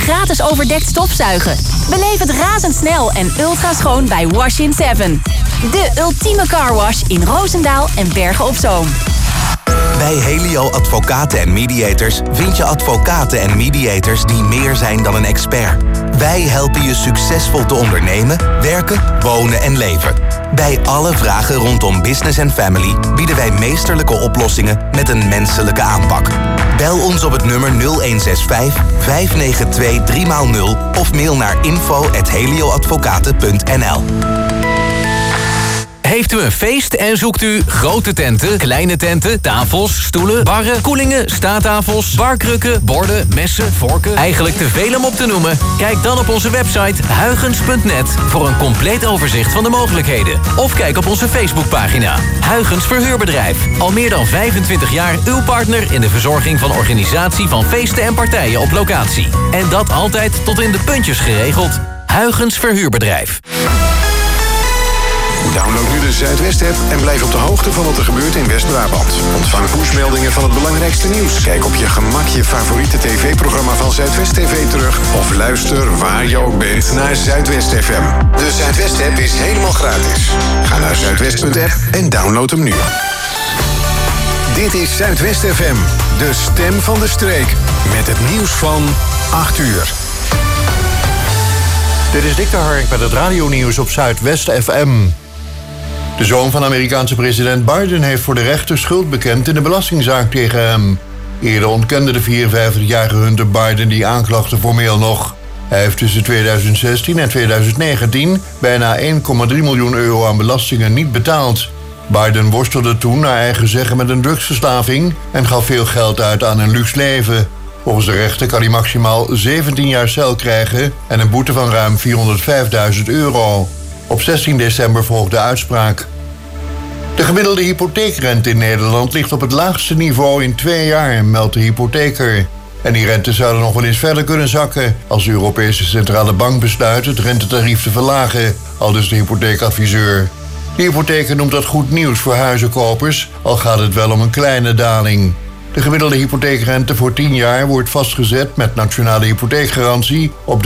gratis overdekt stofzuigen. Beleef het razendsnel en ultraschoon bij Wash in 7. De ultieme carwash in Roosendaal en Bergen op Zoom. Bij Helio Advocaten en Mediators vind je advocaten en mediators die meer zijn dan een expert. Wij helpen je succesvol te ondernemen, werken, wonen en leven. Bij alle vragen rondom business en family bieden wij meesterlijke oplossingen met een menselijke aanpak. Bel ons op het nummer 0165 592 3x0 of mail naar info@helioadvocaten.nl. Heeft u een feest en zoekt u grote tenten, kleine tenten, tafels, stoelen, barren, koelingen, staattafels, barkrukken, borden, messen, vorken? Eigenlijk te veel om op te noemen? Kijk dan op onze website huygens.net voor een compleet overzicht van de mogelijkheden. Of kijk op onze Facebookpagina. Huygens Verhuurbedrijf. Al meer dan 25 jaar uw partner in de verzorging van organisatie van feesten en partijen op locatie. En dat altijd tot in de puntjes geregeld. Huygens Verhuurbedrijf. Download nu de Zuidwest-app en blijf op de hoogte van wat er gebeurt in West-Brabant. Ontvang pushmeldingen van het belangrijkste nieuws. Kijk op je gemak je favoriete tv-programma van Zuidwest TV terug. Of luister waar je ook bent naar Zuidwest FM. De Zuidwest-app is helemaal gratis. Ga naar zuidwest.app en download hem nu. Dit is Zuidwest FM, de stem van de streek. Met het nieuws van 8 uur. Dit is Dick de Hark met het radionieuws op Zuidwest FM. De zoon van Amerikaanse president Biden heeft voor de rechter schuld bekend in de belastingzaak tegen hem. Eerder ontkende de 54-jarige Hunter Biden die aanklachten formeel nog. Hij heeft tussen 2016 en 2019 bijna 1,3 miljoen euro aan belastingen niet betaald. Biden worstelde toen naar eigen zeggen met een drugsverslaving en gaf veel geld uit aan een luxe leven. Volgens de rechter kan hij maximaal 17 jaar cel krijgen en een boete van ruim 405.000 euro. Op 16 december volgt de uitspraak. De gemiddelde hypotheekrente in Nederland ligt op het laagste niveau in 2 jaar, meldt de hypotheker. En die rente zouden nog wel eens verder kunnen zakken als de Europese Centrale Bank besluit het rentetarief te verlagen, aldus de hypotheekadviseur. De hypotheker noemt dat goed nieuws voor huizenkopers, al gaat het wel om een kleine daling. De gemiddelde hypotheekrente voor 10 jaar wordt vastgezet met nationale hypotheekgarantie op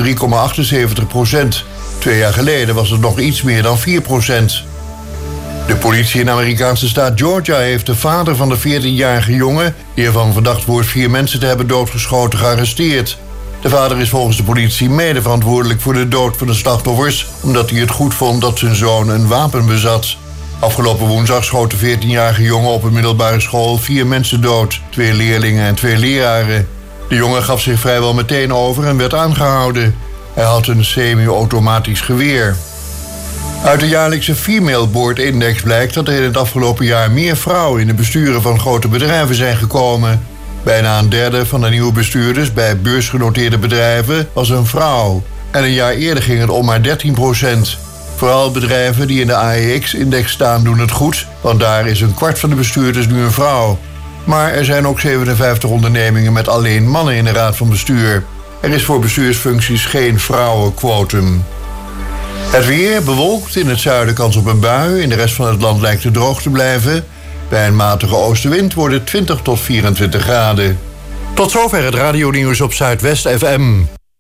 3,78%. 2 jaar geleden was het nog iets meer dan 4%. De politie in de Amerikaanse staat Georgia heeft de vader van de 14-jarige jongen, die ervan verdacht wordt 4 mensen te hebben doodgeschoten, gearresteerd. De vader is volgens de politie mede verantwoordelijk voor de dood van de slachtoffers, omdat hij het goed vond dat zijn zoon een wapen bezat. Afgelopen woensdag schoot de 14-jarige jongen op een middelbare school 4 mensen dood, 2 leerlingen en 2 leraren. De jongen gaf zich vrijwel meteen over en werd aangehouden. Hij had een semi-automatisch geweer. Uit de jaarlijkse Female Board Index blijkt dat er in het afgelopen jaar meer vrouwen in de besturen van grote bedrijven zijn gekomen. Bijna een derde van de nieuwe bestuurders bij beursgenoteerde bedrijven was een vrouw. En een jaar eerder ging het om maar 13%. Vooral bedrijven die in de AEX-index staan doen het goed, want daar is een kwart van de bestuurders nu een vrouw. Maar er zijn ook 57 ondernemingen met alleen mannen in de raad van bestuur. Er is voor bestuursfuncties geen vrouwenquotum. Het weer bewolkt, in het zuiden kans op een bui. In de rest van het land lijkt het droog te blijven. Bij een matige oostenwind wordt het 20 tot 24 graden. Tot zover het radionieuws op Zuidwest FM.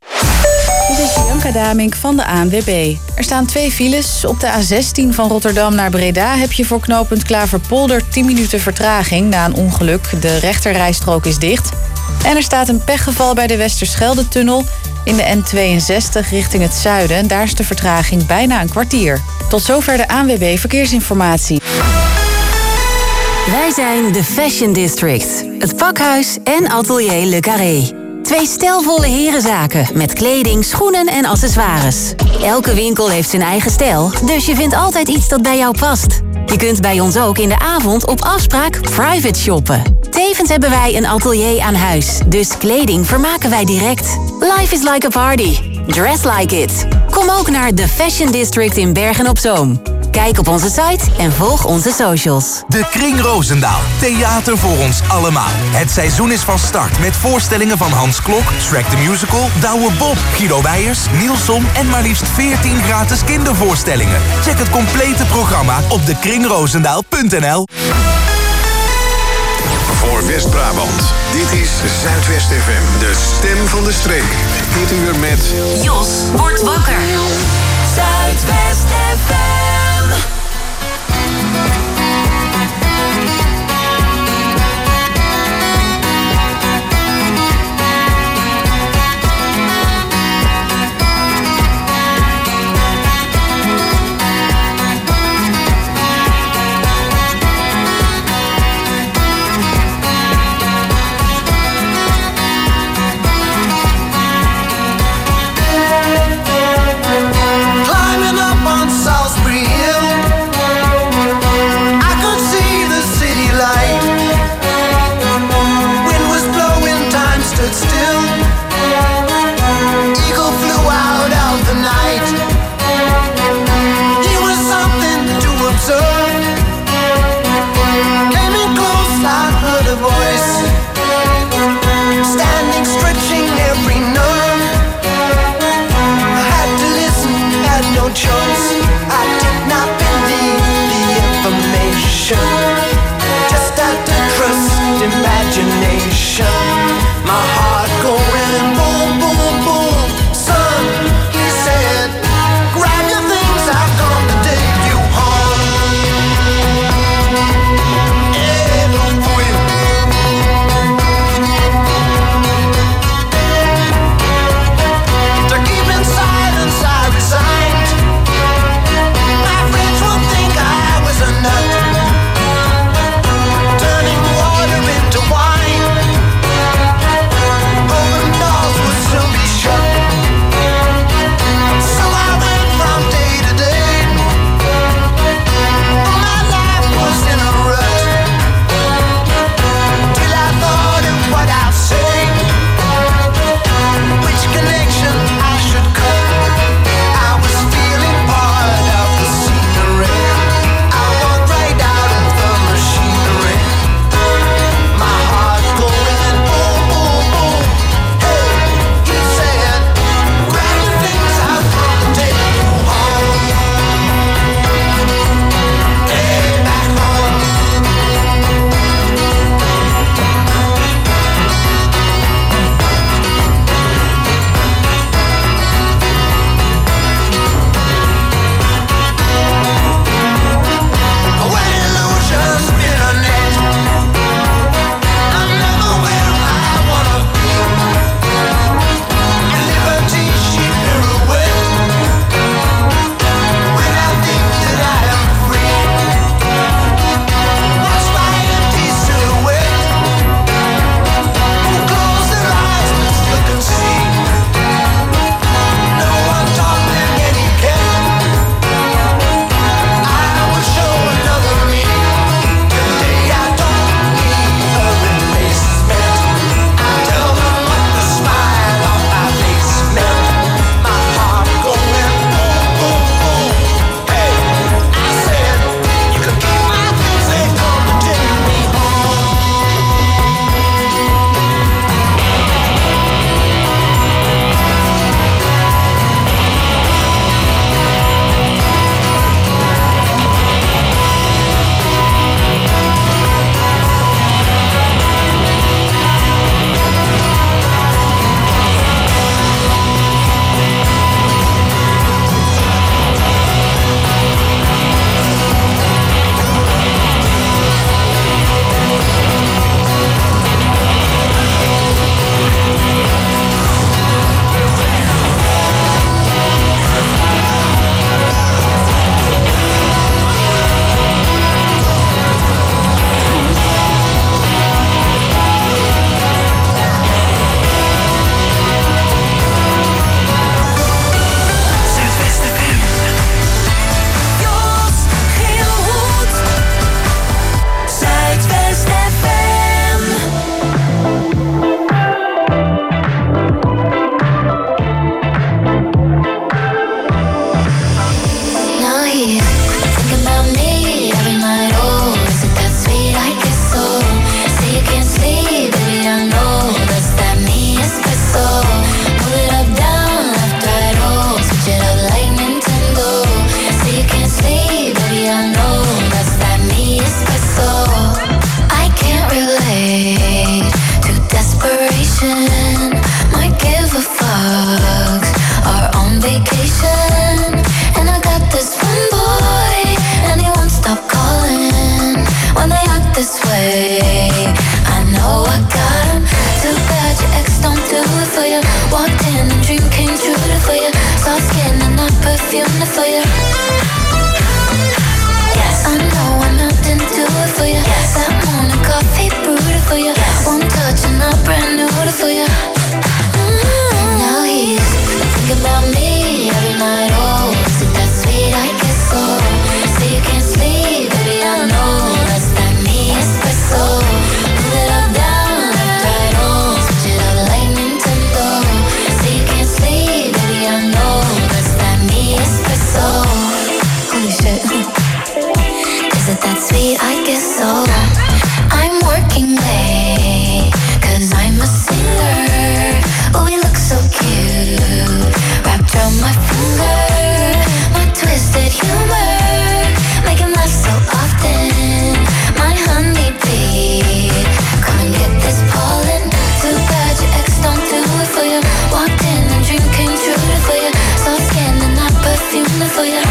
Dit is Bianca Damink van de ANWB. Er staan 2 files. Op de A16 van Rotterdam naar Breda heb je voor knooppunt Klaverpolder 10 minuten vertraging na een ongeluk. De rechterrijstrook is dicht. En er staat een pechgeval bij de Westerschelde-tunnel in de N62 richting het zuiden. Daar is de vertraging bijna een kwartier. Tot zover de ANWB Verkeersinformatie. Wij zijn de Fashion District. Het pakhuis en atelier Le Carré. 2 stijlvolle herenzaken met kleding, schoenen en accessoires. Elke winkel heeft zijn eigen stijl, dus je vindt altijd iets dat bij jou past. Je kunt bij ons ook in de avond op afspraak private shoppen. Tevens hebben wij een atelier aan huis, dus kleding vermaken wij direct. Life is like a party. Dress like it. Kom ook naar The Fashion District in Bergen op Zoom. Kijk op onze site en volg onze socials. De Kring Roosendaal. Theater voor ons allemaal. Het seizoen is van start met voorstellingen van Hans Klok, Shrek the Musical, Douwe Bob, Guido Weijers, Nielson en maar liefst 14 gratis kindervoorstellingen. Check het complete programma op dekringroosendaal.nl. voor West-Brabant. Dit is Zuidwest FM, de stem van de streek. Dit uur met... Jos wordt wakker. Zuidwest FM. Climbing up on Walked in and dream came true for you. Soft skin and not perfume for you. Yes, I know I'm not into it for you. Yes, that morning coffee brewed for you. Yes, one touch and I'm brand new for you. Now he's thinking about me every night. Oh, is it that sweet? I guess so. Say you can't sleep, baby, I know that's that me espresso. Pull it up, down, left, right, on. Switch it up like Nintendo. Say you can't sleep, baby, I know that's that me espresso. Holy shit. Is it that sweet? I guess so. I'm working late, 'cause I'm a singer. Oh, we look so cute, wrapped around my finger. My twisted humor, make him laugh so often. My honeybee, come and get this pollen. Too bad your ex don't do it for you. Walked in and dream came true for you. Soft skin and not perfume for you.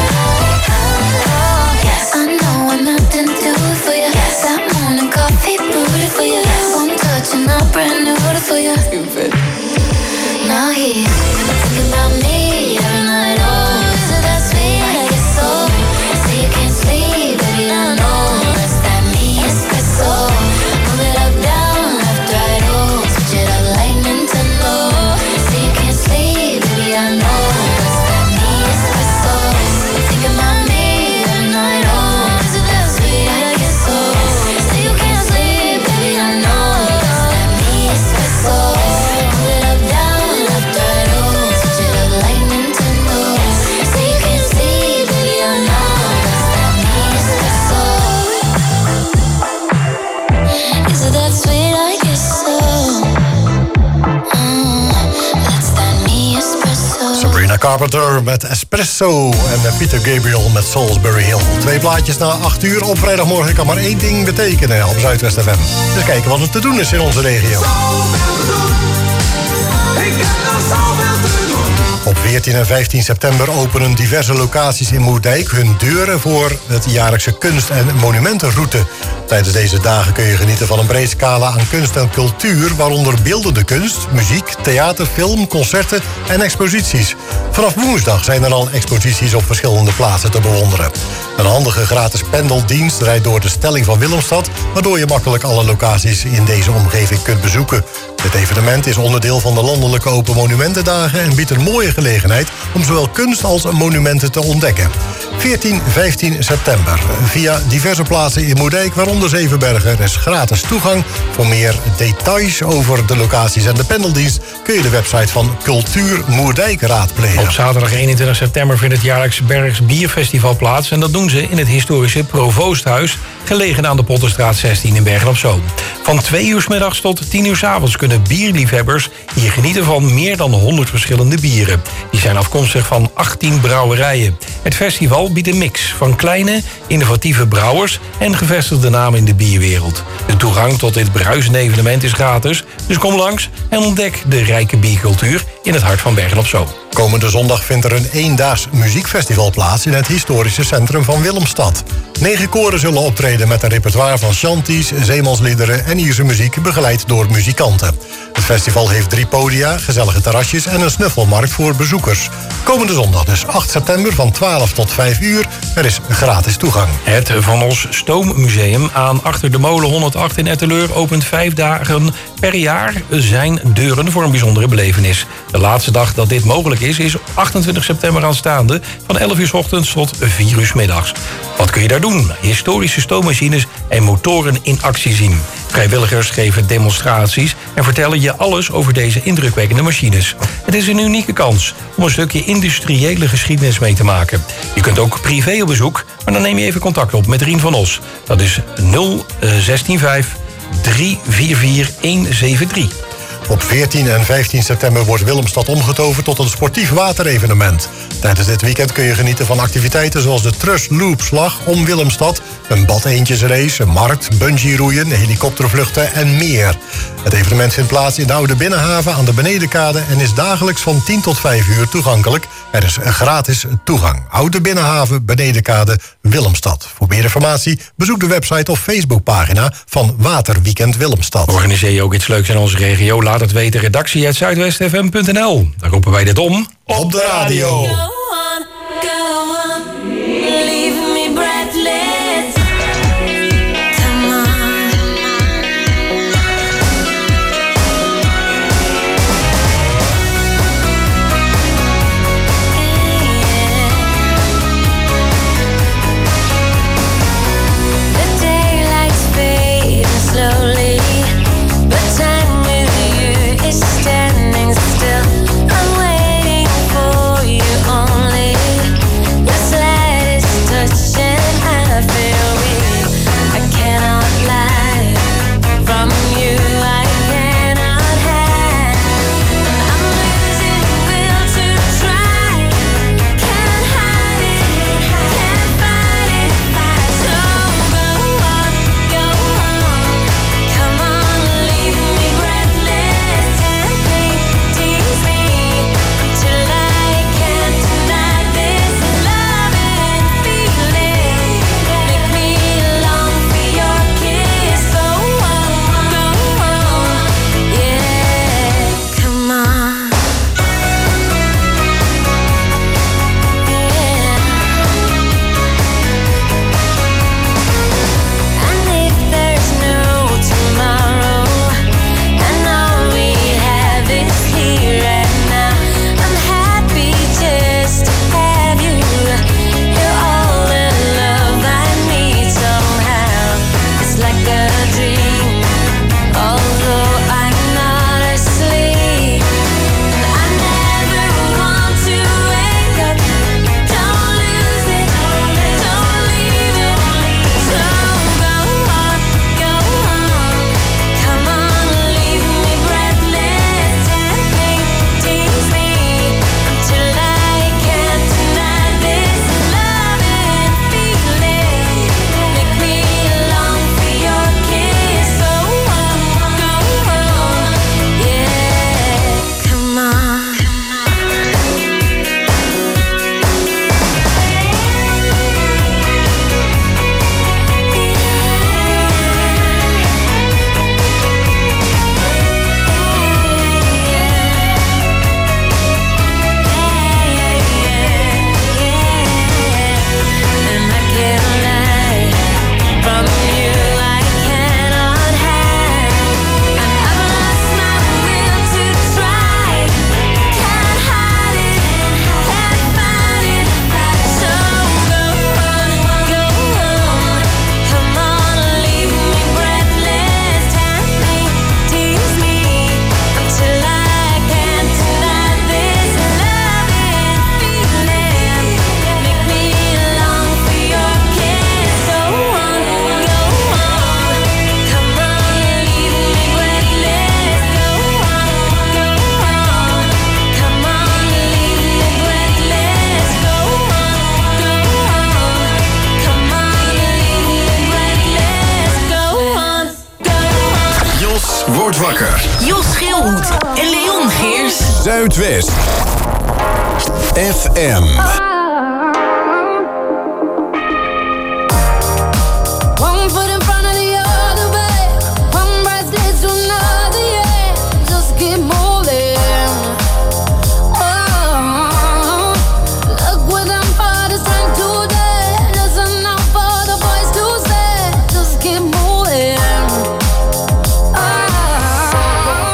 Yes, I know I'm not into it for you. Yes, that morning coffee brewed for you. One touch and I'm brand new for you. Stupid. Now he's thinking about me every night. Oh, is it that sweet? I guess so. Say you can't sleep, baby, I know that's that me espresso. Move it up, down, left, right, oh. Switch it up like Nintendo. Say you can't sleep, baby, I know that's that me espresso. Thinking about me every night. Oh, is it that sweet? I guess so. Say you can't sleep, baby, I know that's that me espresso. Move it up, down, left, right, oh. Switch it up like Nintendo. Say you can't sleep, baby, I know that's that me espresso. Is it that sweet? I guess so. That's that me espresso. Sabrina Carpenter met Espresso en Peter Gabriel met Salisbury Hill. 2 plaatjes na 8 uur op vrijdagmorgen kan maar 1 ding betekenen op Zuidwest FM. Dus kijken wat er te doen is in onze regio. Op 14 en 15 september openen diverse locaties in Moerdijk hun deuren voor het jaarlijkse kunst- en monumentenroute. Tijdens deze dagen kun je genieten van een breed scala aan kunst en cultuur, waaronder beeldende kunst, muziek, theater, film, concerten en exposities. Vanaf woensdag zijn er al exposities op verschillende plaatsen te bewonderen. Een handige gratis pendeldienst rijdt door de stelling van Willemstad, waardoor je makkelijk alle locaties in deze omgeving kunt bezoeken. Dit evenement is onderdeel van de landelijke Open Monumentendagen en biedt een mooie gelegenheid om zowel kunst als monumenten te ontdekken. 14, 15 september. Via diverse plaatsen in Moerdijk, waaronder Zevenbergen, er is gratis toegang. Voor meer details over de locaties en de pendeldienst kun je de website van Cultuur Moerdijk raadplegen. Op zaterdag 21 september vindt het jaarlijks Bergs Bierfestival plaats. En dat doen ze in het historische Provoosthuis, gelegen aan de Potterstraat 16 in Bergen op Zoom. Van 2 uur 's middags tot 10 uur 's avonds kunnen bierliefhebbers hier genieten van meer dan 100 verschillende bieren. Die zijn afkomstig van 18 brouwerijen. Het festival biedt een mix van kleine, innovatieve brouwers en gevestigde namen in de bierwereld. De toegang tot dit bruisende evenement is gratis, dus kom langs en ontdek de rijke biercultuur in het hart van Bergen op Zoom. Komende zondag vindt er een eendaags muziekfestival plaats in het historische centrum van Willemstad. 9 koren zullen optreden met een repertoire van chanties, zeemansliederen en Ierse muziek, begeleid door muzikanten. Het festival heeft 3 podia, gezellige terrasjes en een snuffelmarkt voor bezoekers. Komende zondag dus 8 september van 12 tot 5 uur. Er is gratis toegang. Het Van Os Stoommuseum aan Achter de Molen 108 in Etteleur opent 5 dagen per jaar zijn deuren voor een bijzondere belevenis. De laatste dag dat dit mogelijk is 28 september aanstaande van 11 uur 's ochtends tot 4 uur 's middags. Wat kun je daar doen? Historische stoommachines en motoren in actie zien. Vrijwilligers geven demonstraties en vertellen je alles over deze indrukwekkende machines. Het is een unieke kans om een stukje industriële geschiedenis mee te maken. Je kunt ook privé op bezoek, maar dan neem je even contact op met Rien van Os. Dat is 0165 344 173. Op 14 en 15 september wordt Willemstad omgetoverd tot een sportief waterevenement. Tijdens dit weekend kun je genieten van activiteiten zoals de Trust Loopslag om Willemstad, een badeentjesrace, een markt, bungee-roeien, helikoptervluchten en meer. Het evenement vindt plaats in de Oude Binnenhaven aan de Benedenkade en is dagelijks van 10 tot 5 uur toegankelijk. Er is gratis toegang. Oude Binnenhaven, Benedenkade, Willemstad. Voor meer informatie bezoek de website of Facebookpagina van Waterweekend Willemstad. Organiseer je ook iets leuks in onze regio? Laat het weten. Redactie@zuidwestfm.nl. Daar roepen wij dit om op de radio. Word wakker. Jos Schilhoed en Leon Geers. Zuidwest FM. One foot in front of the other, babe. One breath leads to another, yeah. Just keep moving. Oh, look within for the strength today. Listen out for the voice to say. Just keep moving.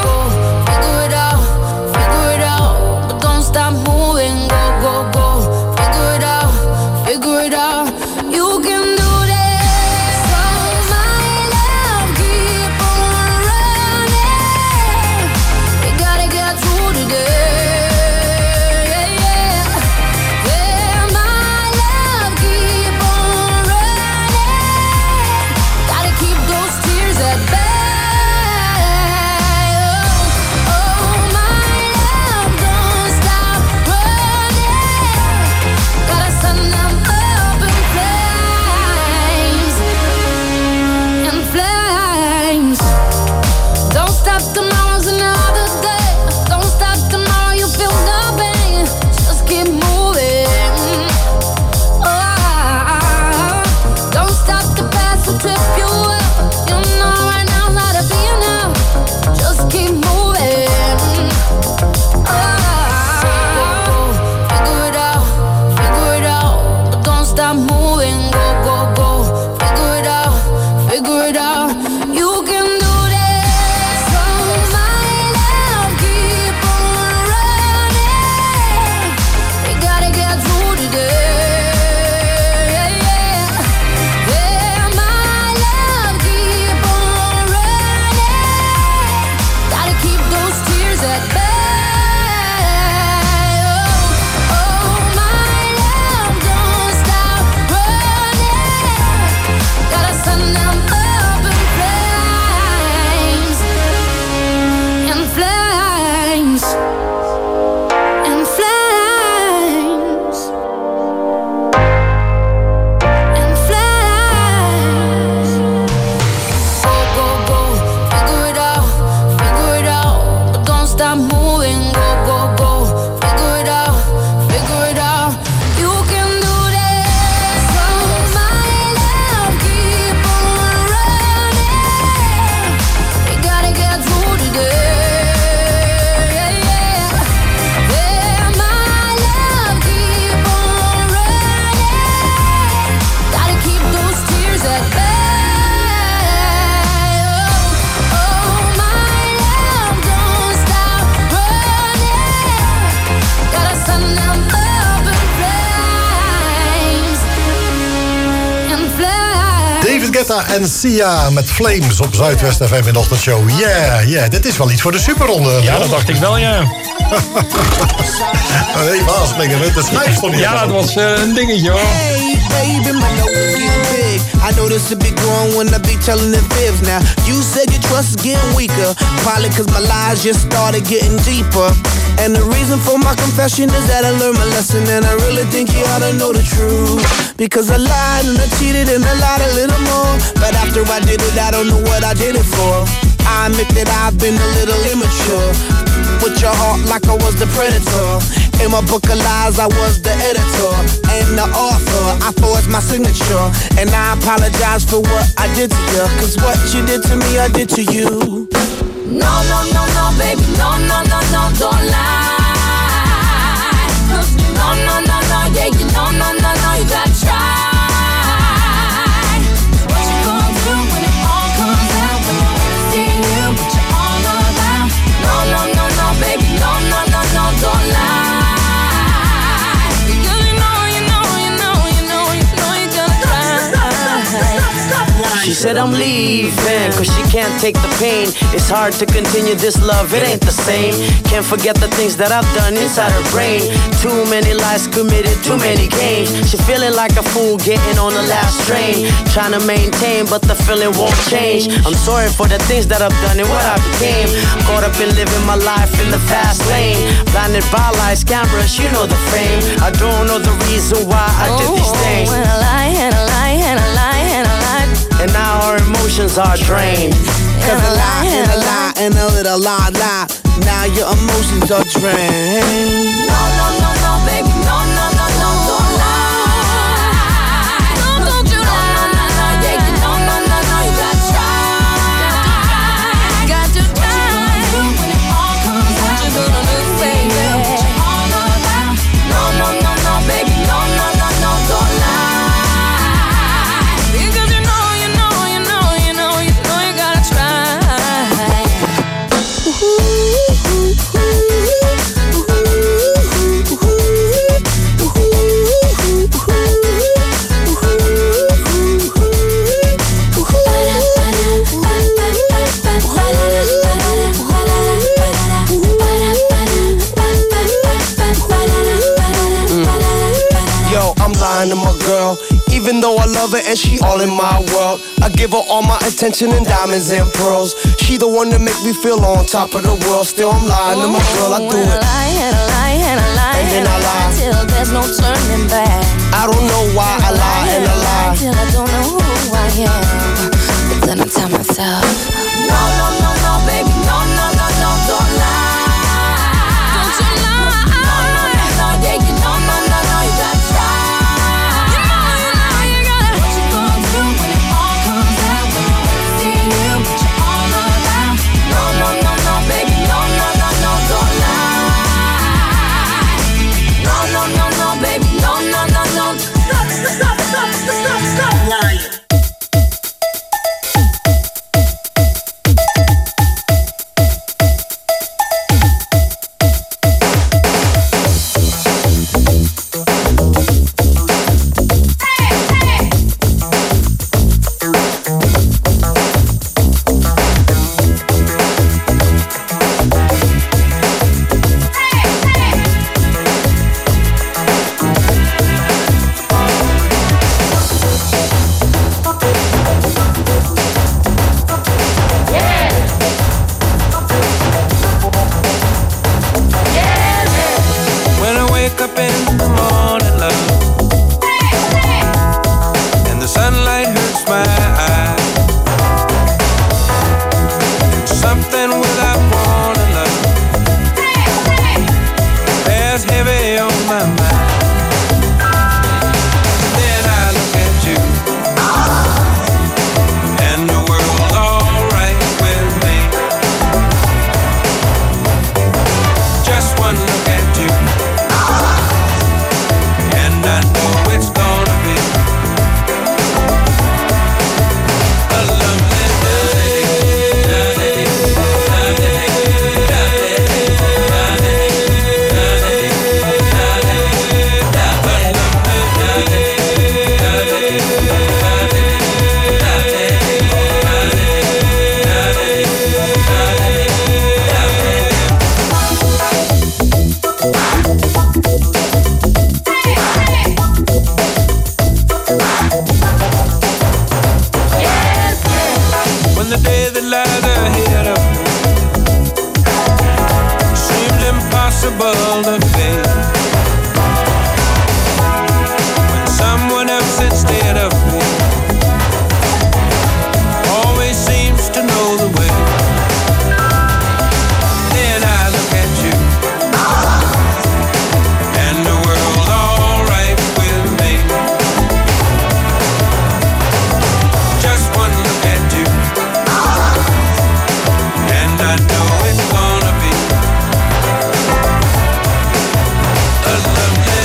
Figure it out, but don't stop moving. Go, go, go. Guetta en Sia met Flames op Zuidwest FM in de ochtendshow. Yeah, dit is wel iets voor de superronde. Ja, dat dacht ik wel, ja. Even aanspringen met de snijpstok. Ja, dat was een dingetje, hoor. Hey, baby, my nose is getting big. I know this a big growing when I be telling the fibs. Now, you said your trust is getting weaker. Probably cause my lies just started getting deeper. And the reason for my confession is that I learned my lesson. And I really think you ought to know the truth. Because I lied and I cheated and I lied a little more. But after I did it, I don't know what I did it for. I admit that I've been a little immature. With your heart like I was the predator. In my book of lies, I was the editor and the author. I forged my signature. And I apologize for what I did to you. Cause what you did to me, I did to you. No, no, no, no, baby, no, no, no, no, don't lie. No, no, no, no, yeah, you no, no, no, no, you gotta try. What you gonna do when it all comes out? When I see you, but you're all around. No, no, no, no, baby, no, no, no, no, don't lie. Because you know you gotta try. She said I'm leaving, cause she can't take the pain. It's hard to continue this love, it ain't the same. Can't forget the things that I've done inside her brain. Too many lies committed, too many games. She feeling like a fool getting on the last train. Trying to maintain, but the feeling won't change. I'm sorry for the things that I've done and what I became. Caught up in living my life in the fast lane. Blinded by lights, cameras, you know the fame. I don't know the reason why I did these things. And I lie, and I lie, and I lie, and I lie. And now our emotions are drained. Cause a lie and a lie and a little lie. Now your emotions are drained. No, no, no, no, baby, no, no, no, no, don't lie. No, don't you lie. No, no, no, yeah, you no, no, no, no, you gotta try. Got to try. What you gonna do when it all comes out? What you gonna do, baby? What you all about? No, no, no, no, baby, no, no, no, no, don't lie. Because you know you gotta try. Yo, I'm lying to my girl. Even though I love her and she all in my world, I give her all my attention and diamonds and pearls. She the one that make me feel on top of the world. Still I'm lying to my girl, I do it. And I lie, and I lie, and I lie, and then I lie till there's no turning back. I don't know why I lie and I lie till I don't know who I am. But then I tell myself, no, no, no, no, baby, no, no, no, no, don't lie. Don't you lie. No, no, no, no, yeah, you no, no, no, no, you gotta try. You gotta. What you gonna do when it all comes out? When I see you, but you're all around. No, no, no, no, baby, no, no, no, no, don't lie. No, no, no, no, baby, no, no, no, no. Stop lying. of faith. When someone else instead of me always seems to know the way. Then I look at you and the world all right with me. Just one look at you and I know it's gonna be a lovely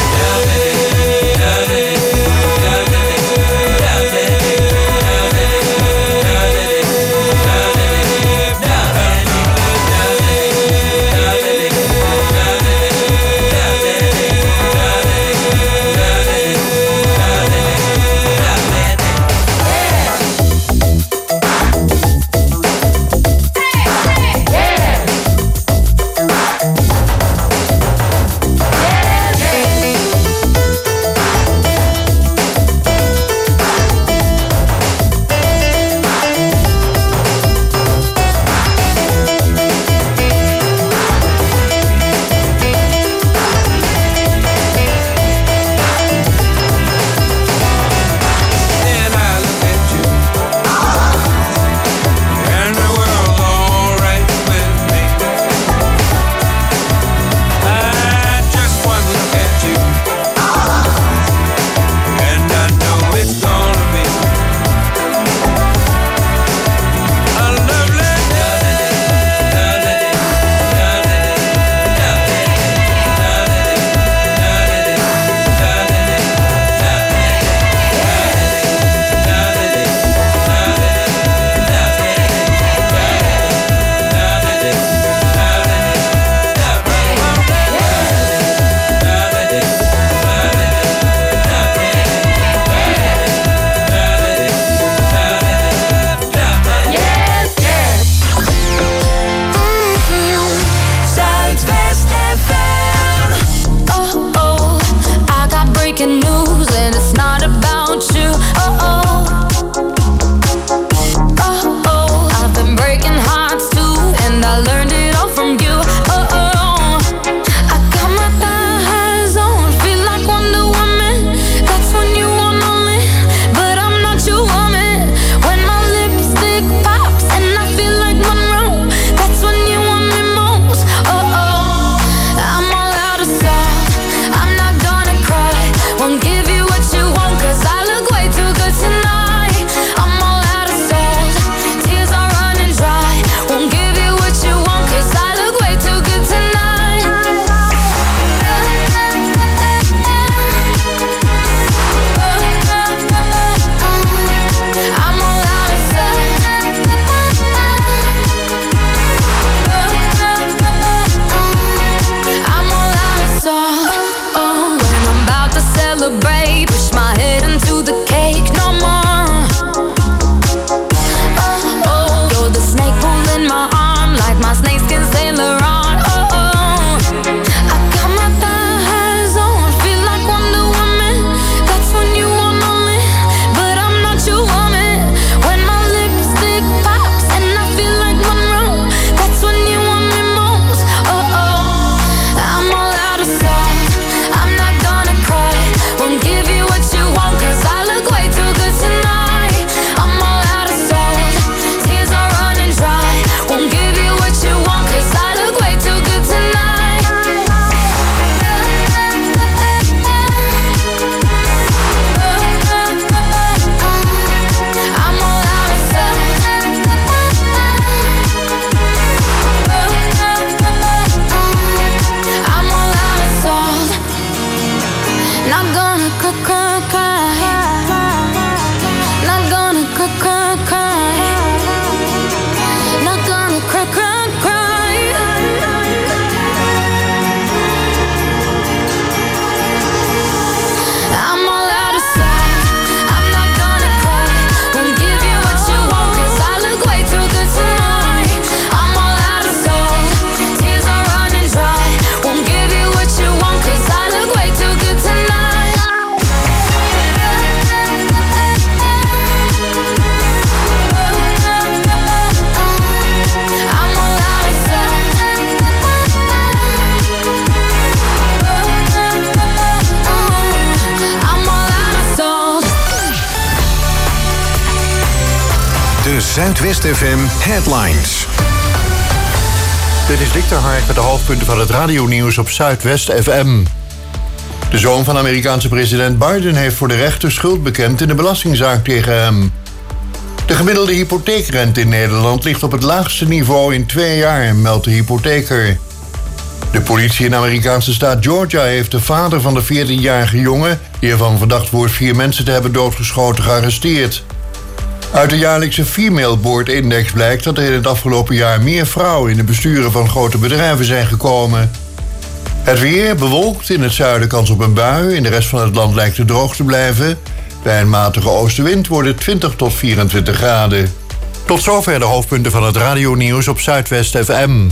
Zuidwest FM Headlines. Dit is Dick ter Hark met de hoofdpunten van het radionieuws op Zuidwest FM. De zoon van Amerikaanse president Biden heeft voor de rechter schuld bekend in de belastingzaak tegen hem. De gemiddelde hypotheekrente in Nederland ligt op het laagste niveau in 2 jaar, meldt de hypotheker. De politie in de Amerikaanse staat Georgia heeft de vader van de 14-jarige jongen, die ervan verdacht wordt 4 mensen te hebben doodgeschoten, gearresteerd. Uit de jaarlijkse Female Board Index blijkt dat er in het afgelopen jaar meer vrouwen in de besturen van grote bedrijven zijn gekomen. Het weer bewolkt, in het zuiden kans op een bui, in de rest van het land lijkt het droog te blijven. Bij een matige oostenwind wordt het 20 tot 24 graden. Tot zover de hoofdpunten van het radionieuws op Zuidwest FM.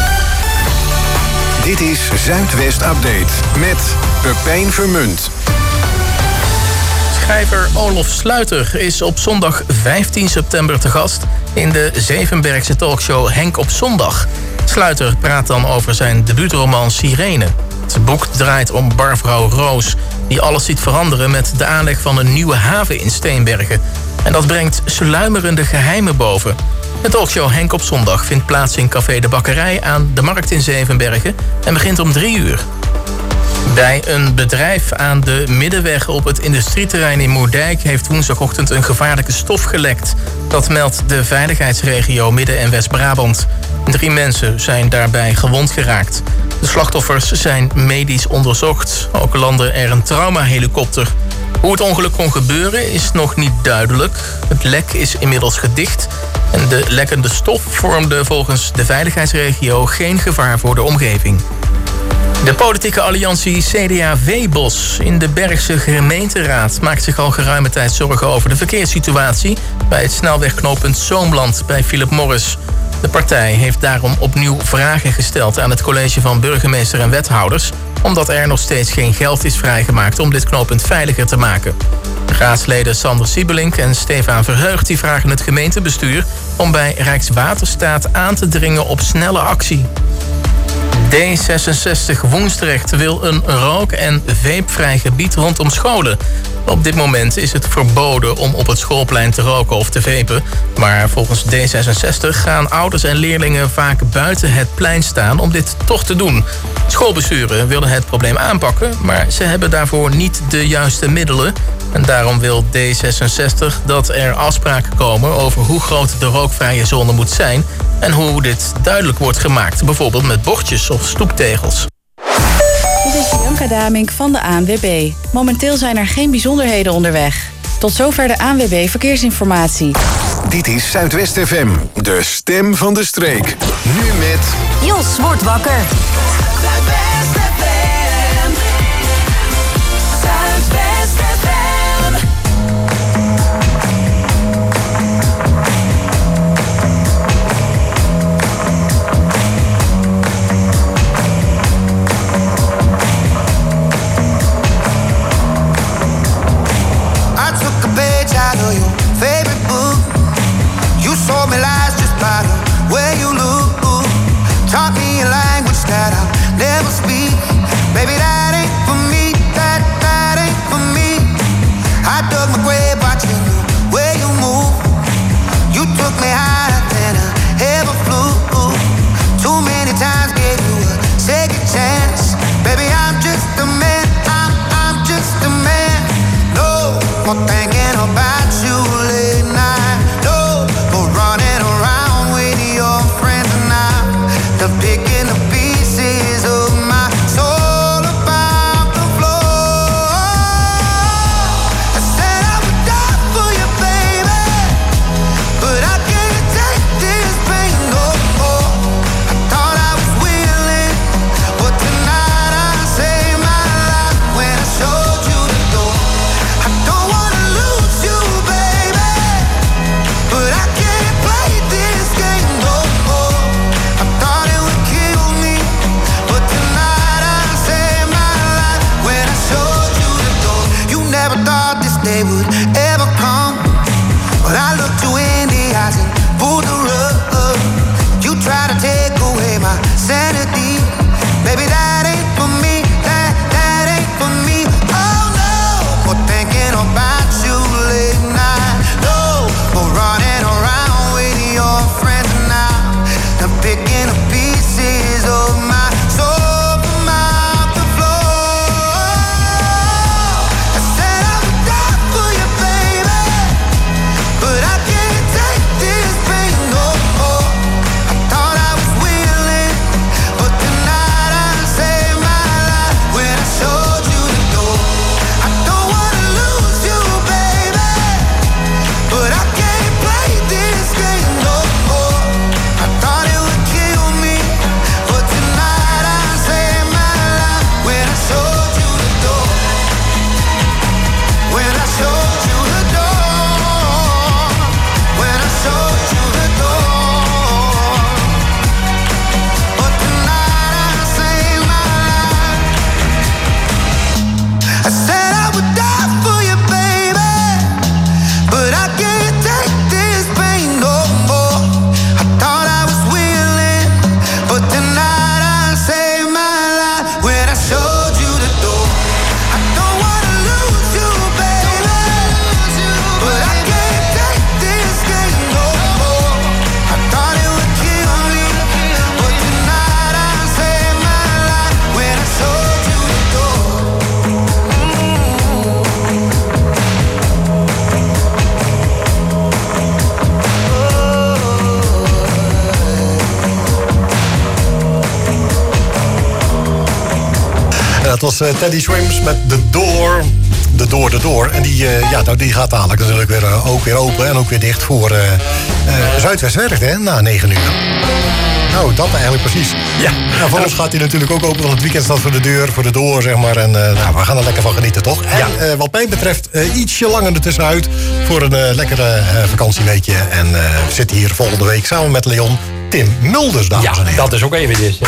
Dit is Zuidwest Update met Pepijn Vermunt. Schrijver Olof Sluiter is op zondag 15 september te gast in de Zevenbergse talkshow Henk op Zondag. Sluiter praat dan over zijn debuutroman Sirene. Het boek draait om barvrouw Roos, die alles ziet veranderen met de aanleg van een nieuwe haven in Steenbergen. En dat brengt sluimerende geheimen boven. De talkshow Henk op Zondag vindt plaats in Café de Bakkerij aan de Markt in Zevenbergen en begint om 3 uur. Bij een bedrijf aan de Middenweg op het industrieterrein in Moerdijk heeft woensdagochtend een gevaarlijke stof gelekt. Dat meldt de veiligheidsregio Midden- en West-Brabant. 3 mensen zijn daarbij gewond geraakt. De slachtoffers zijn medisch onderzocht. Ook landde er een traumahelikopter. Hoe het ongeluk kon gebeuren is nog niet duidelijk. Het lek is inmiddels gedicht. En de lekkende stof vormde volgens de veiligheidsregio geen gevaar voor de omgeving. De politieke alliantie CDA-VBOS in de Bergse gemeenteraad maakt zich al geruime tijd zorgen over de verkeerssituatie bij het snelwegknooppunt Zoomland bij Philip Morris. De partij heeft daarom opnieuw vragen gesteld aan het college van burgemeester en wethouders, omdat er nog steeds geen geld is vrijgemaakt om dit knooppunt veiliger te maken. Raadsleden Sander Siebelink en Stefan Verheugd die vragen het gemeentebestuur om bij Rijkswaterstaat aan te dringen op snelle actie. D66 Woensdrecht wil een rook- en vapevrij gebied rondom scholen. Op dit moment is het verboden om op het schoolplein te roken of te vapen. Maar volgens D66 gaan ouders en leerlingen vaak buiten het plein staan om dit toch te doen. Schoolbesturen willen het probleem aanpakken, maar ze hebben daarvoor niet de juiste middelen. En daarom wil D66 dat er afspraken komen over hoe groot de rookvrije zone moet zijn en hoe dit duidelijk wordt gemaakt, bijvoorbeeld met bordjes of stoeptegels. Dit is Bianca Damink van de ANWB. Momenteel zijn er geen bijzonderheden onderweg. Tot zover de ANWB Verkeersinformatie. Dit is Zuidwest FM, de stem van de streek. Nu met Jos wordt wakker. Zuidwest FM. Zuidwest FM. I took a page out of your favorite book. You sold me lies just by the way you look. Taught me a language that I'll never speak. Baby, that ain't for me, that ain't for me. I dug my grave watching the way you move. You took me higher than I ever flew. Too many times gave you a second chance. Baby, I'm just a man, I'm just a man. No more thinking about you late night. No more running around with your friends and I'm picking the pieces of my soul about the floor. I said I would die for you, baby, but I can't take this pain no more. I thought I was willing, but tonight I saved my life when I showed you the door. I don't wanna dat was Teddy Swims met The Door. De Door. En die gaat dadelijk natuurlijk ook weer open en ook weer dicht voor Zuidwest werkt, hè, na 9 uur. Nou, dat eigenlijk precies. Ja. Nou, voor ons gaat hij natuurlijk ook open, want het weekend staat voor de door, zeg maar. En we gaan er lekker van genieten, toch? En wat mij betreft ietsje langer ertussenuit voor een lekkere vakantieweekje. En we zitten hier volgende week samen met Leon Tim Mulders, dames en heren. Dat is ook eventjes.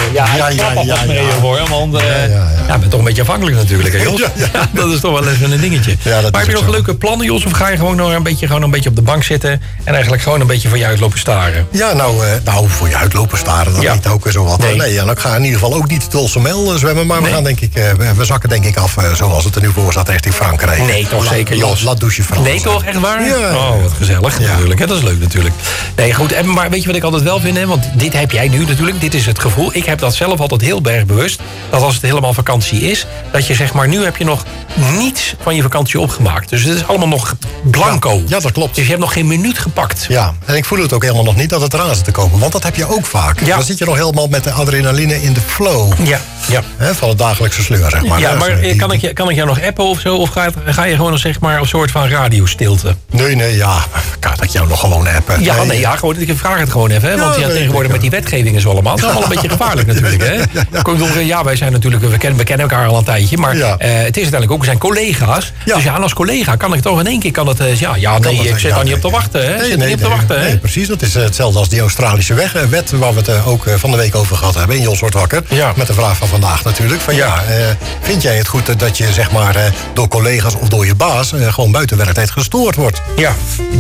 Want ik ben toch een beetje afhankelijk natuurlijk, hè, Jos? Ja, dat is toch wel even een dingetje. Ja, maar heb je nog leuke plannen, Jos? Of ga je gewoon nog een beetje op de bank zitten en eigenlijk gewoon een beetje voor je uitlopen staren? Ja, nou voor je uitlopen staren, dat niet ook weer zo wat. Nee, en ik ga in ieder geval ook niet Dolsemel zwemmen, maar we gaan denk ik, we zakken denk ik af zoals het er nu voor staat, richting Frankrijk. Nee, toch zeker, Jos? La douche Frans. Nee, toch? Echt waar? Ja. Oh, wat gezellig natuurlijk. Dat is leuk natuurlijk. Nee, goed. Maar weet je wat ik altijd wel vind, hè? Want dit heb jij nu natuurlijk, dit is het gevoel. Ik heb dat zelf altijd heel erg bewust, dat als het helemaal vakantie is, dat je zeg maar, nu heb je nog niets van je vakantie opgemaakt. Dus het is allemaal nog blanco. Ja, dat klopt. Dus je hebt nog geen minuut gepakt. Ja, en ik voel het ook helemaal nog niet dat het eraan zit te komen. Want dat heb je ook vaak. Ja. Dan zit je nog helemaal met de adrenaline in de flow. Ja. Van het dagelijkse sleur, zeg maar. Ja, maar kan ik jou nog appen of zo? Of ga je gewoon zeg maar, een soort van radiostilte? Nee, kan ik jou nog gewoon appen? Gewoon, ik vraag het gewoon even. Hè? Want tegenwoordig met die wetgeving is allemaal. Het is allemaal een beetje gevaarlijk natuurlijk. Hè? Ja, wij zijn natuurlijk, we kennen elkaar al een tijdje. Maar het is uiteindelijk ook, we zijn collega's. Ja. Dus als collega kan ik toch in één keer ik zit daar niet op te wachten. Hè? Nee, precies. Dat is hetzelfde als die Australische wet waar we het ook van de week over gehad hebben. In Jos wordt wakker. Ja. Met de vraag van vandaag natuurlijk. Vind jij het goed dat je zeg maar door collega's of door je baas gewoon buiten werktijd gestoord wordt? Ja,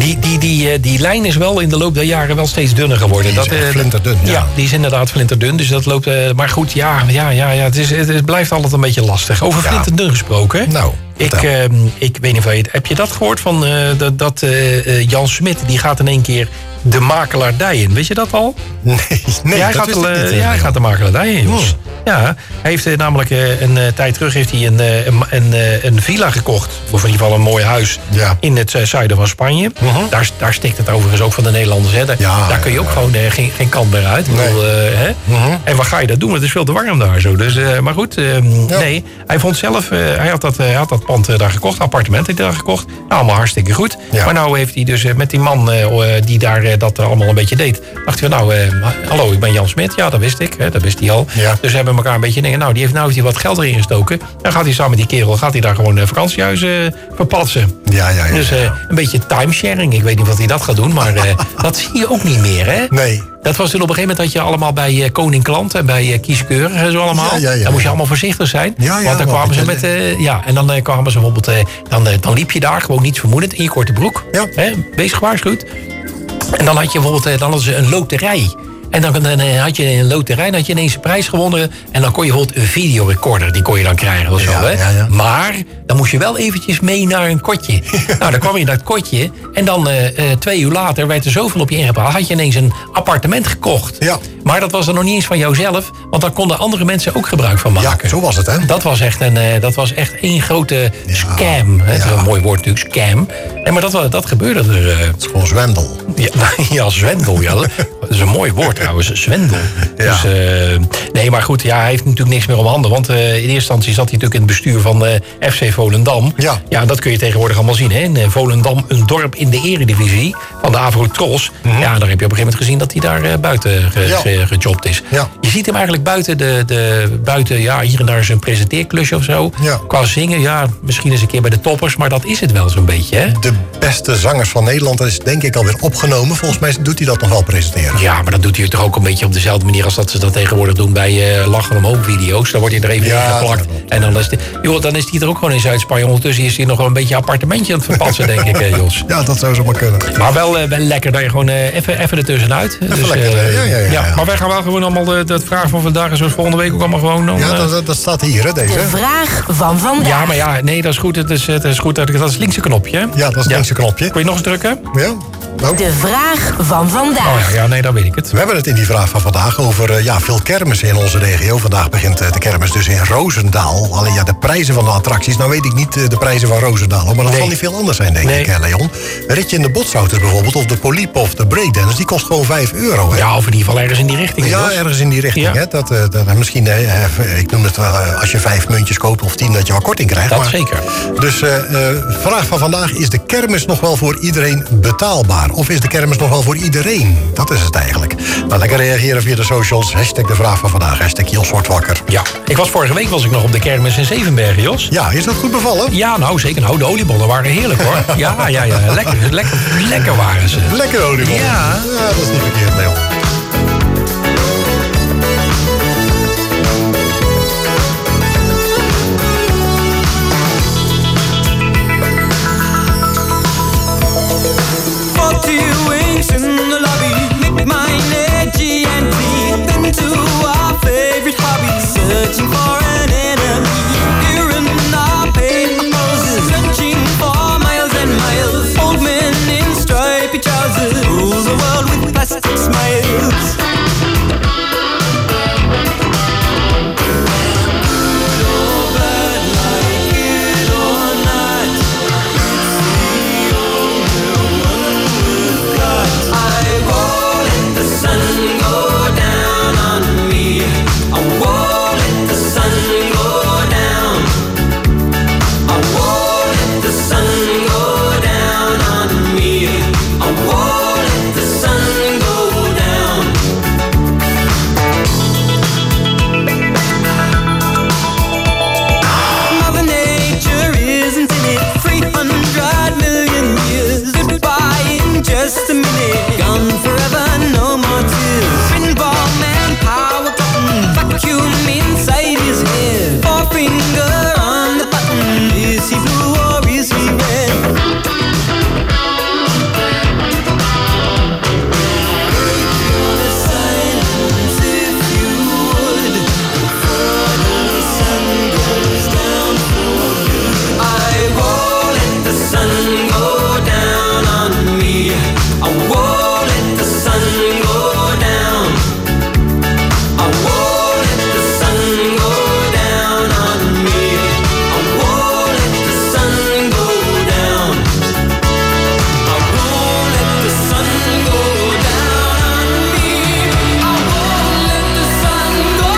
die lijn is wel in de loop der jaren wel steeds dunner geworden. Die is flinterdun. Ja, die is inderdaad flinterdun. Dus dat loopt. Maar goed, het blijft altijd een beetje lastig. Over flinterdun gesproken. Nou. Ik weet niet of je heb je dat gehoord van dat Jan Smit die gaat in één keer de makelaardij in. Wist je dat al? Nee, hij gaat de makelaardij in, Jos. Ja, hij heeft namelijk een tijd terug heeft hij een villa gekocht. Of in ieder geval een mooi huis in het zuiden van Spanje. Daar stikt het overigens ook van de Nederlanders. Hè. Daar kun je ook gewoon geen kant meer uit. En waar ga je dat doen? Het is veel te warm daar zo. Dus, maar goed, nee. Hij vond zelf, hij had dat pand daar gekocht, appartement heeft hij daar gekocht. Nou, allemaal hartstikke goed. Ja. Maar nou heeft hij dus met die man die daar dat allemaal een beetje deed. Dacht hij hallo, ik ben Jan Smit. Ja, dat wist ik. Dat wist hij al. Ja. Dus we hebben elkaar een beetje dingen. Nou, die heeft hij wat geld erin gestoken. Dan gaat hij samen met die kerel daar gewoon vakantiehuizen verpatsen. Ja. Dus een beetje timesharing. Ik weet niet wat hij dat gaat doen, maar dat zie je ook niet meer, hè? Nee. Dat was toen op een gegeven moment dat je allemaal bij Koning Klant en bij Kieskeurig en zo allemaal. Dan moest je allemaal voorzichtig zijn. Want dan kwamen ze met. En dan kwamen ze bijvoorbeeld. Dan liep je daar gewoon niets vermoedend in je korte broek. Ja. Wees gewaarschuwd. En dan had je bijvoorbeeld dan een loterij. En dan had je een loterij, dan had je ineens een prijs gewonnen. En dan kon je bijvoorbeeld een videorecorder, die kon je dan krijgen of zo. Hè? Maar dan moest je wel eventjes mee naar een kotje. Nou, dan kwam je naar het kotje. En dan 2 uur later werd er zoveel op je ingepraat. Had je ineens een appartement gekocht. Ja. Maar dat was dan nog niet eens van jouzelf. Want daar konden andere mensen ook gebruik van maken. Ja, zo was het, hè? Dat was echt één grote scam. Hè? Dat is een mooi woord natuurlijk, scam. Maar dat gebeurde er. Het is gewoon zwendel. Zwendel. Ja. Dat is een mooi woord trouwens, zwendel. Ja. Dus, nee, maar goed, hij heeft natuurlijk niks meer om handen. Want in eerste instantie zat hij natuurlijk in het bestuur van FC Volendam. Ja, dat kun je tegenwoordig allemaal zien. Hè? In Volendam, een dorp in de eredivisie van de Avrotros. Ja, daar heb je op een gegeven moment gezien dat hij daar buiten gejobd is. Ja. Je ziet hem eigenlijk buiten hier en daar zijn presenteerklusje of zo. Ja. Qua zingen, misschien eens een keer bij de toppers. Maar dat is het wel zo'n beetje, hè? De beste zangers van Nederland is denk ik alweer opgenomen. Volgens mij doet hij dat nog wel presenteren. Ja, maar dat doet hij toch ook een beetje op dezelfde manier als dat ze dat tegenwoordig doen bij Lachen Omhoog video's. Dan wordt hij er even in geplakt. En dan is hij er ook gewoon in Zuid-Spanje. Ondertussen is hij nog wel een beetje een appartementje aan het verpassen, denk ik, Jos. Ja, dat zou zo maar kunnen. Maar wel lekker dat je gewoon even ertussenuit. Dus, lekker, ja. Maar wij gaan wel gewoon allemaal de vraag van vandaag en zoals volgende week ook allemaal gewoon. Dat staat hier, hè, deze. De vraag van vandaag. Ja, maar nee, dat is goed. Het is goed. Dat is het linkse knopje. Ja, dat is het linkse knopje. Kun je nog eens drukken? Ja. De vraag van vandaag. Oh ja, nee, dan weet ik het. We hebben het in die vraag van vandaag over veel kermissen in onze regio. Vandaag begint de kermis dus in Roosendaal. Alleen ja, de prijzen van de attracties, nou weet ik niet de prijzen van Roosendaal. Maar dat zal niet veel anders zijn, denk ik, Leon. Een ritje in de Botshouters bijvoorbeeld, of de Poliep of de Breakdance, die kost gewoon €5. Hè? Ja, of in ieder geval ergens in die richting. Ja, ergens in die richting. Hè? Dat misschien, ik noem het wel, als je 5 muntjes koopt of 10, dat je wel korting krijgt. Dat zeker. Dus vraag van vandaag, is de kermis nog wel voor iedereen betaalbaar? Of is de kermis nog wel voor iedereen? Dat is het eigenlijk. Nou, lekker reageren via de socials. Hashtag de vraag van vandaag. Hashtag Jos wordt wakker. Ja, vorige week was ik nog op de kermis in Zevenbergen, Jos. Ja, is dat goed bevallen? Ja, nou zeker. Nou, de oliebollen waren heerlijk, hoor. Ja. Lekker waren ze. Lekker oliebollen. Ja, dat is niet verkeerd, Leon. In the lobby, make mine edgy and deep into our favorite hobby, searching for an enemy. Here in our paper poses, searching for miles and miles. Old men in stripy trousers rule the world with plastic smiles. Just a minute, gone forever, no more tears. Pinball man, power button, vacuum inside his head. Forefinger on the button, is he blue or is he red? Break the silence if you would, before the sun goes down for good. I won't let the sun go down on me. I won't let the sun go down. I won't let the sun go down on me. I won't let the sun go down. I won't let the sun go down on me. I won't let the sun go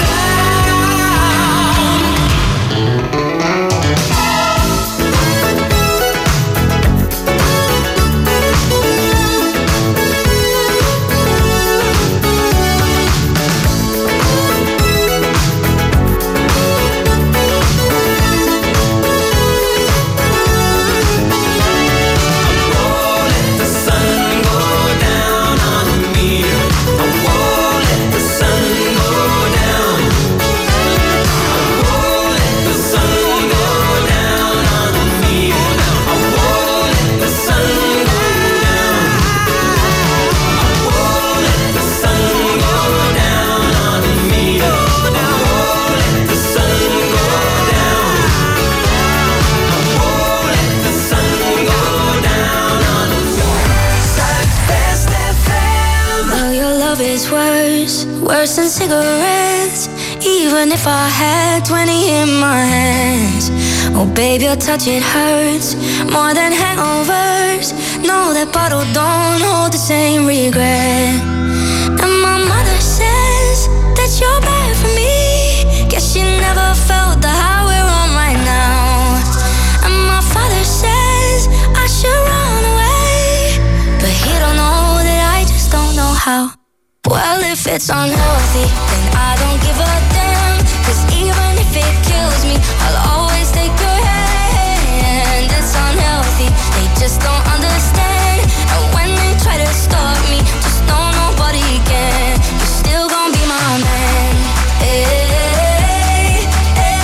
worse than cigarettes. Even if I had 20 in my hands. Oh baby, your touch, it hurts more than hangovers. No, that bottle don't hold the same regret. And my mother says that you're bad for me. Guess she never felt the high we're on right now. And my father says I should run away, but he don't know that I just don't know how. Well, if it's unhealthy, then I don't give a damn. 'Cause even if it kills me, I'll always take your hand. It's unhealthy, they just don't understand. And when they try to stop me, just know nobody can. You're still gonna be my man. Hey, hey,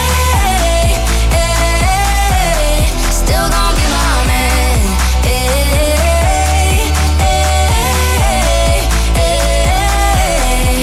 hey, still gonna be my man. Hey, hey, hey.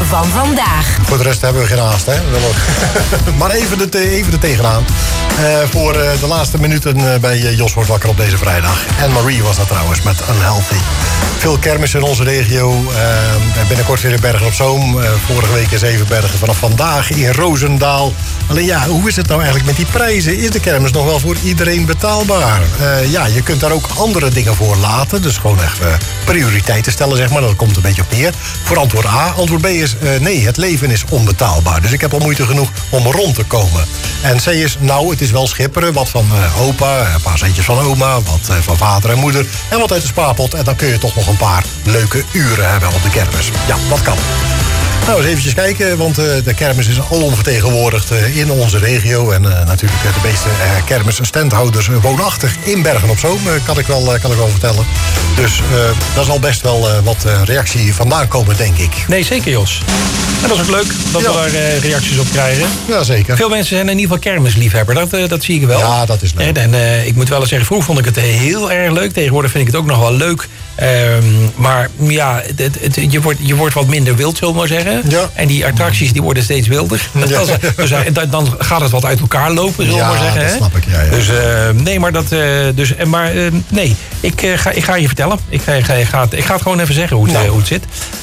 van vandaag. Voor de rest hebben we geen haast, hè? Maar even er tegenaan. Voor de laatste minuten bij Jos wordt wakker op deze vrijdag. En Marie was dat trouwens, met Unhealthy. Veel kermis in onze regio. Binnenkort weer in Bergen op Zoom. Vorige week in Zevenbergen. Vanaf vandaag in Roosendaal. Alleen ja, hoe is het nou eigenlijk met die prijzen? Is de kermis nog wel voor iedereen betaalbaar? Ja, je kunt daar ook andere dingen voor laten. Dus gewoon echt prioriteiten stellen, zeg maar. Dat komt een beetje op neer. Voor antwoord A. Antwoord B is nee, het leven is onbetaalbaar. Dus ik heb al moeite genoeg om rond te komen. En C is, nou, het is wel schipperen. Wat van opa, een paar centjes van oma, wat van vader en moeder. En wat uit de spaarpot. En dan kun je toch nog een paar leuke uren hebben op de kermis. Ja, dat kan. Nou, eens eventjes kijken, want de kermis is alom vertegenwoordigd in onze regio. En natuurlijk de meeste kermisstandhouders woonachtig in Bergen op Zoom, kan ik wel vertellen. Dus daar zal best wel wat reactie vandaan komen, denk ik. Nee, zeker, Jos. En dat is ook leuk dat we daar reacties op krijgen. Ja, zeker. Veel mensen zijn in ieder geval kermisliefhebber, dat zie ik wel. Ja, dat is leuk. En ik moet wel eens zeggen, vroeger vond ik het heel erg leuk. Tegenwoordig vind ik het ook nog wel leuk. Maar ja, je wordt wat minder wild, zullen we maar zeggen. Ja. En die attracties die worden steeds wilder. Ja. Dus dan gaat het wat uit elkaar lopen, zullen we maar zeggen. Dat snap ik, ja. Dus nee, maar nee, ik ga je vertellen. Ik ga het gewoon even zeggen hoe het zit.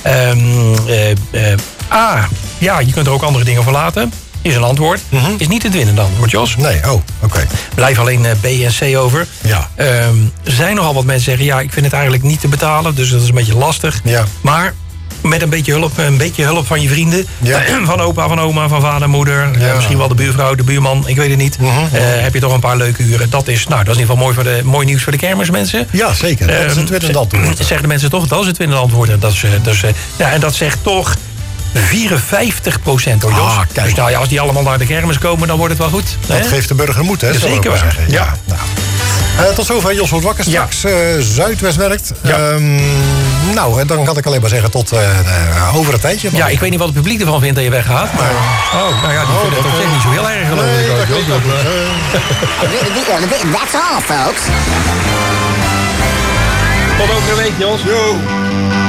Ja, je kunt er ook andere dingen voor laten. Is een antwoord. Is niet het winnende antwoord, Jos. Nee, oké. Blijf alleen B en C over. Ja. Er zijn nogal wat mensen zeggen, ja, ik vind het eigenlijk niet te betalen. Dus dat is een beetje lastig. Ja. Maar met een beetje hulp van je vrienden. Ja. Van opa, van oma, van vader, moeder. Ja. Misschien wel de buurvrouw, de buurman. Ik weet het niet. Heb je toch een paar leuke uren. Dat is in ieder geval mooi nieuws voor de kermismensen. Ja, zeker. Dat is het winnende antwoord. Zeggen de mensen toch, dat is het winnende antwoord. En dat zegt toch 54% hoor, Jos. Kijk. Dus nou ja, als die allemaal naar de kermis komen, dan wordt het wel goed. Dat geeft de burger moed, hè? Ja, zullen we zeker maar waar. zeggen. Ja. Nou. Tot zover Jos wordt wakker. Straks Zuidwest werkt. Ja. Nou, dan kan ik alleen maar zeggen tot over een tijdje. Ja, ik weet niet wat het publiek ervan vindt dat je weggaat. Maar nou ja, die vinden het op zich niet zo heel erg geloof ik. That's all, folks. Tot over een week, Jos. Yo.